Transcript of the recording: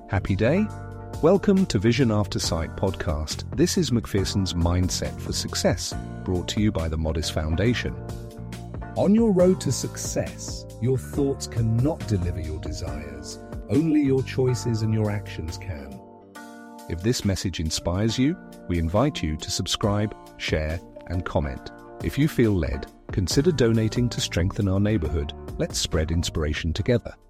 Happy day? Welcome to Vision After Sight podcast. This is Macpherson's Mindset for Success, brought to you by the Modis Foundation. On your road to success, your thoughts cannot deliver your desires. Only your choices and your actions can. If this message inspires you, we invite you to subscribe, share, and comment. If you feel led, consider donating to strengthen our neighborhood. Let's spread inspiration together.